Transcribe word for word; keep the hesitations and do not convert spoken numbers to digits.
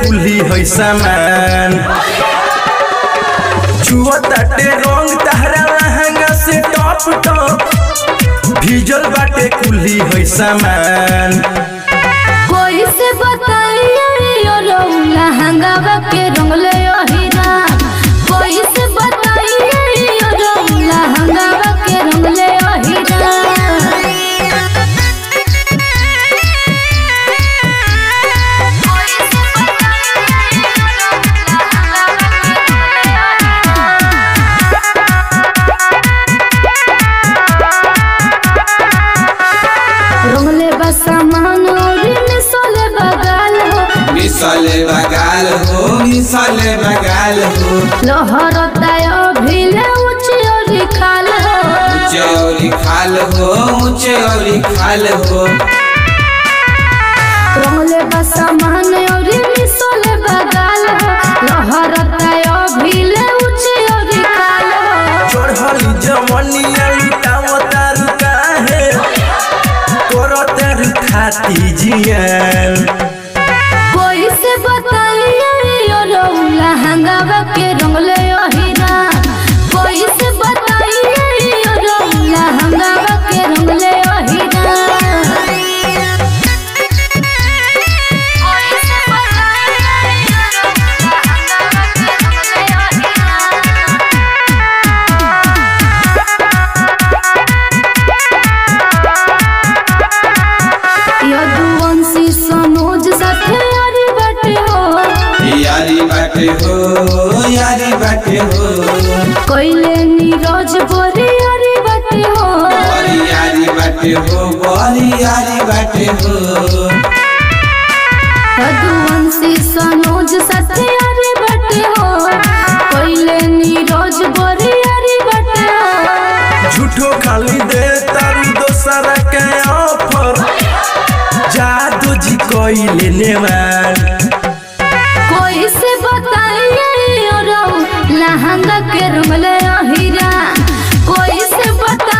कुल्ही है सामान छुआ ताटे रंग तहरा लहंगा से टॉप टॉप भीजल बाटे कुल्ही है सामान कोई से बताइए लहंगा के रंग ले हीरा कोई से बताइए लहंगा के रंग ले हीरा रंगले बसामान और मिसले बगाल हो मिसले बगाल हो मिसले बगाल हो लहरता अभिले ऊंचे और खाल हो ऊंचे और खाल हो ऊंचे और खाल हो रंगले बसामान और मिसले बगाल हो लहरता अभिले ऊंचे और खाल हो चढ़ल जवनिया लुटावता रुका है करत खाती जियान कोई से बताइए लहंगा के रंग ले हीरा कोई से बताइए लहंगा के रंग ले हीरा यदुवंशी सनोज साथे यारी बाटे हो यारी बाटे हो यारी बाटे हो कोइले नीरज बोरी यारी बाटे हो बड़ी यारी बाटे हो बड़ी यारी बाटे हो यदुवंशी सनोज साथे यारी बाटे हो कोइले नीरज बोरी यारी बाटे हो झूठो खाली दे तारू दोसरा के ऑफर जादू जी कोई लेने वाल कोई से बताइए लहंगा के रंग ले हीरा कोई से बता